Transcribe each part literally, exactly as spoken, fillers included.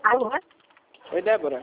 Alô? Oi, Débora.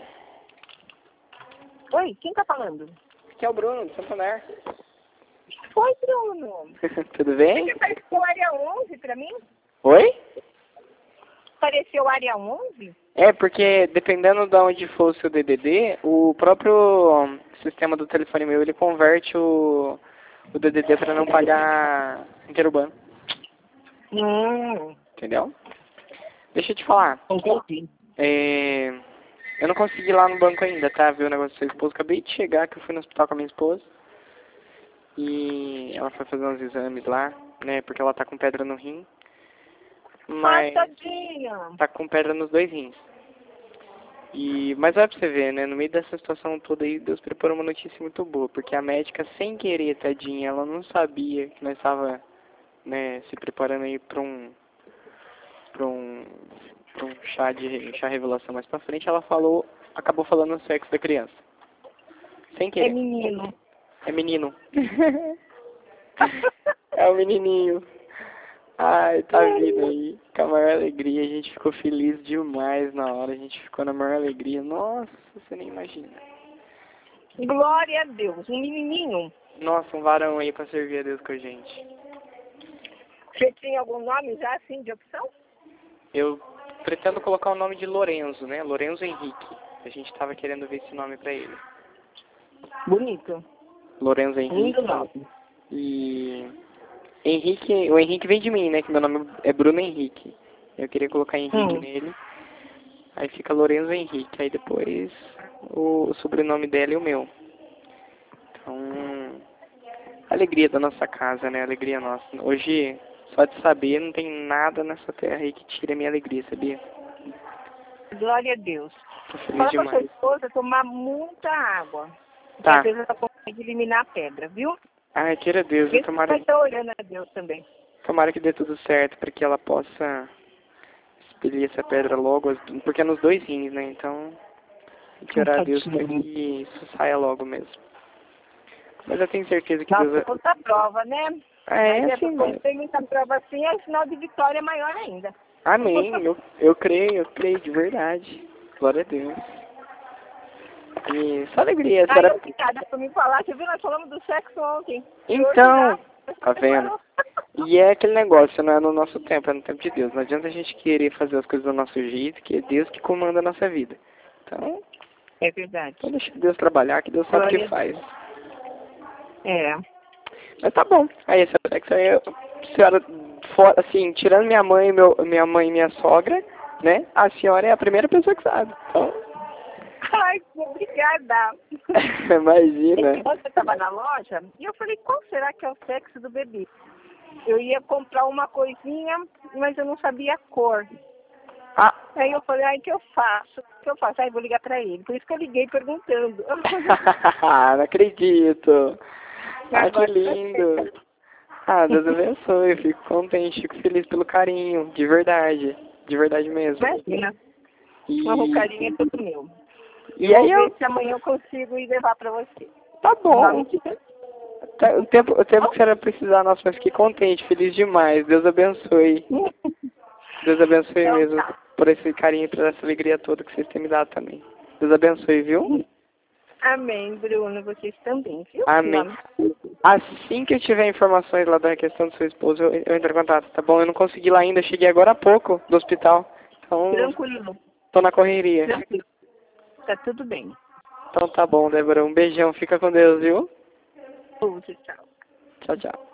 Oi, quem tá falando? Aqui é o Bruno, de Santander. Oi, Bruno. Tudo bem? Você apareceu área onze pra mim? Oi? Apareceu área onze? É, porque dependendo de onde for o seu D D D, o próprio sistema do telefone meu, ele converte o, o D D D para não pagar interurbano. Hum, Entendeu? Deixa eu te falar. entendi. É, eu não consegui ir lá no banco ainda, tá? Ver o negócio da sua esposa. Acabei de chegar, que eu fui no hospital com a minha esposa. E ela foi fazer uns exames lá, né? Porque ela tá com pedra no rim. Mas Ah, tadinha. tá com pedra nos dois rins. E, mas olha pra você ver, né? No meio dessa situação toda aí, Deus preparou uma notícia muito boa. Porque a médica, sem querer, tadinha, ela não sabia que nós estava, né, se preparando aí pra um... pra um... pra um chá de chá revelação mais pra frente. Ela falou, acabou falando o sexo da criança. Sem É querer. menino. É menino. É o menininho. Ai, tá vindo aí. Com a maior alegria. A gente ficou feliz demais na hora. A gente ficou na maior alegria. Nossa, você nem imagina. Glória a Deus. Um menininho. Nossa, um varão aí pra servir a Deus com a gente. Você tinha algum nome já assim de opção? Eu pretendo colocar o nome de Lorenzo, né? Lorenzo Henrique. A gente tava querendo ver esse nome pra ele. Bonito. Lorenzo Henrique. Lindo nome. E... Henrique, o Henrique vem de mim, né? Que meu nome é Bruno Henrique. Eu queria colocar Henrique Hum. nele. Aí fica Lorenzo Henrique. Aí depois o, o sobrenome dela e o meu. Então, alegria da nossa casa, né? Alegria nossa. Hoje, só de saber, não tem nada nessa terra aí que tire a minha alegria, sabia? Glória a Deus. Tô feliz Fala pra sua demais. esposa tomar muita água. Porque Tá. às vezes ela consegue eliminar a pedra, viu? Ai, queira Deus. Vê se Tomara, vai estar orando a Deus também. tomara que dê tudo certo para que ela possa expelir essa pedra logo. Porque é nos dois rins, né? Então, tem que orar a Deus para Tadinho. que isso saia logo mesmo. Mas eu tenho certeza que Nossa, Deus... muita prova, né? É, Mas é é, assim quando mesmo. tem muita prova assim, é sinal de vitória maior ainda. Amém. Eu, eu creio, eu creio de verdade. Glória a Deus. E só alegria. A Ai, senhora... obrigada por me falar. Você viu, nós falamos do sexo ontem. E hoje Então, já tá vendo? E é aquele negócio, não é no nosso tempo, é no tempo de Deus. Não adianta a gente querer fazer as coisas do nosso jeito, que é Deus que comanda a nossa vida. Então, É verdade. então deixa Deus trabalhar, que Deus sabe o que faz. É. Mas tá bom. Aí, esse sexo aí, eu- senhora, fora, assim, tirando minha mãe, meu, minha mãe e minha sogra, né? A senhora é a primeira pessoa que sabe. Então, Ai, obrigada. imagina. Ontem eu estava na loja e eu falei, qual será que é o sexo do bebê? Eu ia comprar uma coisinha, mas eu não sabia a cor. Ah, Aí eu falei, ai, o que eu faço? O que eu faço? Aí vou ligar pra ele. Por isso que eu liguei perguntando. não acredito. Ah, que Agora, lindo. Ah, Deus abençoe. Eu fico contente, fico feliz pelo carinho. De verdade. De verdade mesmo. imagina, E, o carinho é todo meu. e aí Vou eu... ver se amanhã eu consigo ir levar pra você. Tá Em nome bom. de Deus. Tá- O tempo, o tempo que a senhora precisar, nossa, mas fiquei contente, feliz demais. Deus abençoe. Deus abençoe Então mesmo tá. por esse carinho e por essa alegria toda que vocês têm me dado também. Deus abençoe, viu? Amém, Bruno. Vocês também, viu? Em Amém. nome de Jesus. Assim que eu tiver informações lá da questão do seu esposo, eu, eu entro em contato, tá bom? Eu não consegui lá ainda, cheguei agora há pouco do hospital. Então, Tranquilo. tô na correria. Tranquilo. Tá tudo bem. Então tá bom, Débora. Um beijão. Fica com Deus, viu? Tchau. Tchau, tchau.